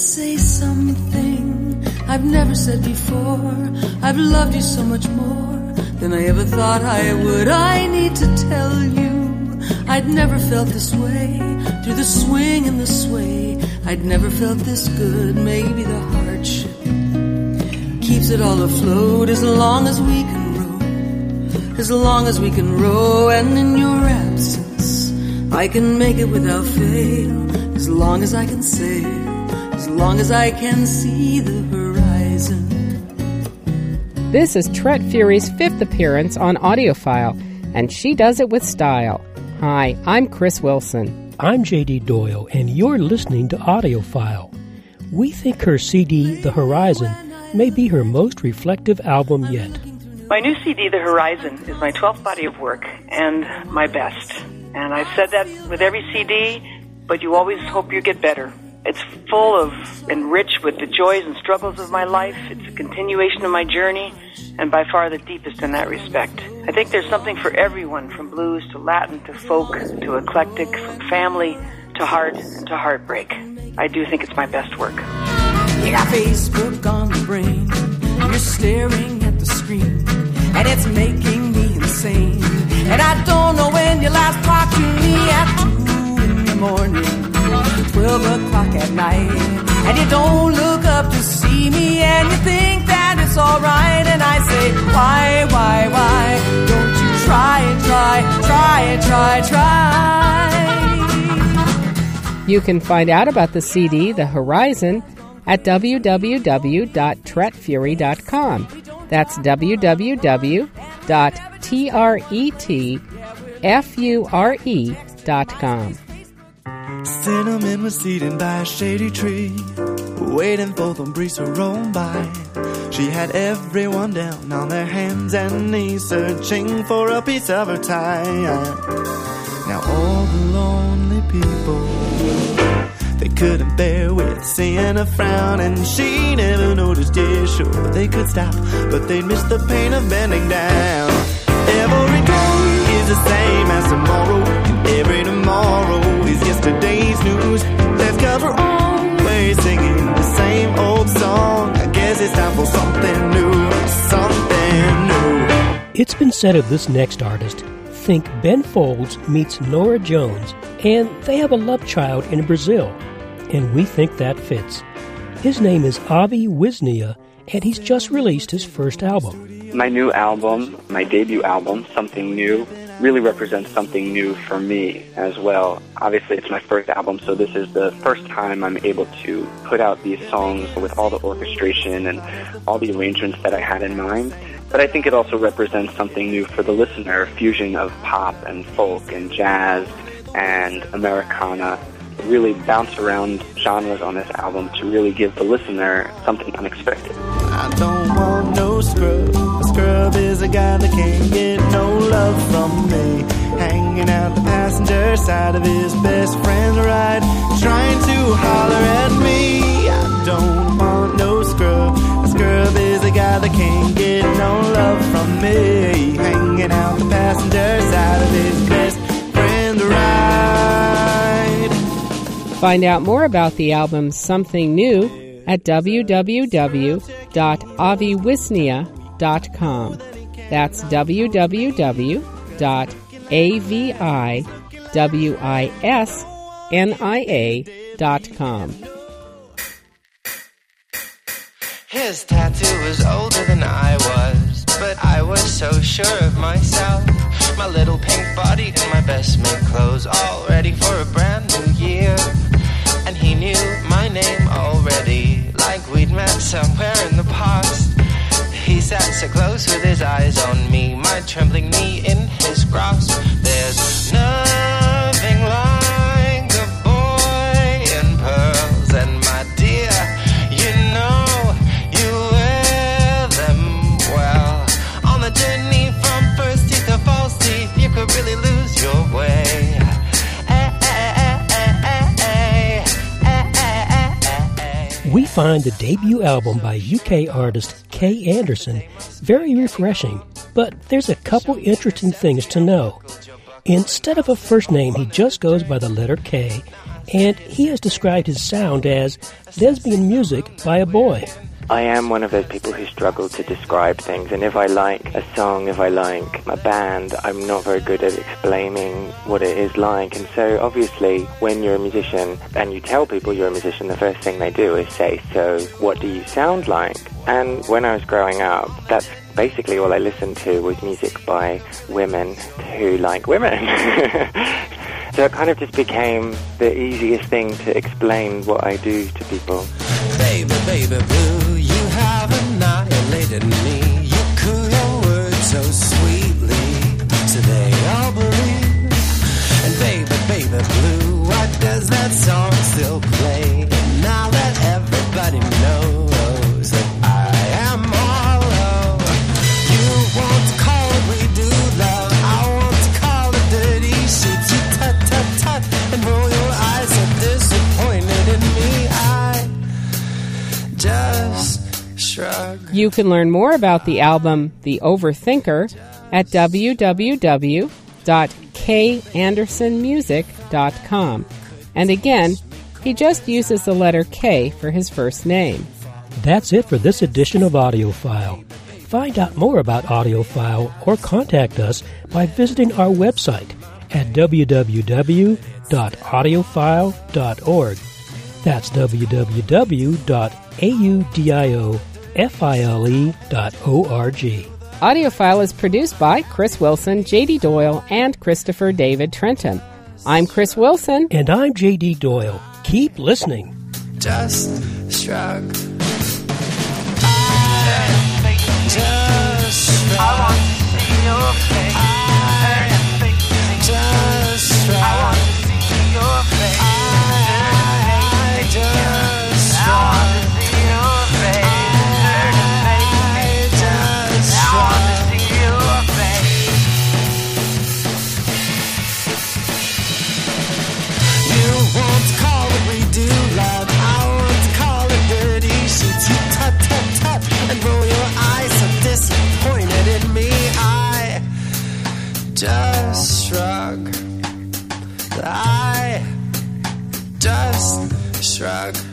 say something I've never said before. I've loved you so much more than I ever thought I would. I need to tell you, I'd never felt this way. Through the swing and the sway, I'd never felt this good. Maybe the hardship keeps it all afloat. As long as we can row, as long as we can row. And in your absence, I can make it without fail. As long as I can sail, as long as I can see the horizon. This is Tret Fury's 5th appearance on AudioFile, and she does it with style. Hi, I'm Chris Wilson. I'm J.D. Doyle, and you're listening to AudioFile. We think her CD, The Horizon, may be her most reflective album yet. My new CD, The Horizon, is my 12th body of work and my best. And I've said that with every CD, but you always hope you get better. It's full of and rich with the joys and struggles of my life. It's a continuation of my journey, and by far the deepest in that respect. I think there's something for everyone, from blues to Latin to folk to eclectic, from family to heart and to heartbreak. I do think it's my best work. You got Facebook on the brain, you're staring at the screen, and it's making me insane. And I don't know when you last talked to me at 2 in the morning, 12 o'clock at night, and you don't look up to see me, and you think that it's alright. And I say, why don't you try. You can find out about the CD, The Horizon, at www.tretfury.com. That's www.tretfure.com. Cinnamon was sitting by a shady tree, waiting for the breeze to roll by. She had everyone down on their hands and knees, searching for a piece of her tie. Now all the lonely people, they couldn't bear with seeing her frown, and she never noticed. Yeah, sure, they could stop, but they'd miss the pain of bending down. Every day is the same as tomorrow, and every tomorrow is yesterday's news. Let's cover always singing the same old song. I guess it's time for something new, something new. It's been said of this next artist, think Ben Folds meets Nora Jones, and they have a love child in Brazil, and we think that fits. His name is Avi Wisnia, and he's just released his first album. My new album, my debut album, Something New, really represents something new for me as well. Obviously, it's my first album, so this is the first time I'm able to put out these songs with all the orchestration and all the arrangements that I had in mind. But I think it also represents something new for the listener, a fusion of pop and folk and jazz and Americana. Really bounce around genres on this album to really give the listener something unexpected. I don't want no scrub. A scrub is a guy that can't get no love from me. Hanging out the passenger side of his best friend's ride, trying to holler at me. I don't want no scrub. A scrub is a guy that can't get no love from me. Hanging out the passenger side of his best friend's ride. Find out more about the album Something New at www.aviwisnia.com. That's www.aviwisnia.com. His tattoo was older than I was, but I was so sure of myself. My little pink body and my best made clothes, all ready for a brand new year. And he knew my name already, like we'd met somewhere in the past. He sat so close with his eyes on me, my trembling knee in his grasp. There's nothing like a boy in pearls, and my dear, you know you wear them well. On the journey from first teeth to false teeth, you could really lose your way. We find the debut album by UK artist Kay Anderson very refreshing, but there's a couple interesting things to know. Instead of a first name, he just goes by the letter K, and he has described his sound as lesbian music by a boy. I am one of those people who struggle to describe things, and if I like a song, if I like a band, I'm not very good at explaining what it is like. And so obviously when you're a musician and you tell people you're a musician, the first thing they do is say, so what do you sound like? And when I was growing up, that's basically all I listened to was music by women who like women. So it kind of just became the easiest thing to explain what I do to people. Baby, baby blue, you have annihilated me. You coo your words so sweetly, so they all believe. And baby, baby blue, why does that song still play? Now that everybody knows that I am hollow. You want to call it we do love, I want to call it dirty sheets. You tut, tut, tut, and roll your eyes so disappointed in me. Just shrug. You can learn more about the album The Overthinker at www.kandersonmusic.com. And again, he just uses the letter K for his first name. That's it for this edition of AudioFile. Find out more about AudioFile or contact us by visiting our website at www.audiophile.org. That's www.audiofile.org. AudioFile is produced by Chris Wilson, J.D. Doyle, and Christopher David Trenton. I'm Chris Wilson. And I'm J.D. Doyle. Keep listening. Just shrug. I want to see your face. Just shrug. I want to see your face. And roll your eyes so disappointed in me. I just shrug. I just shrug.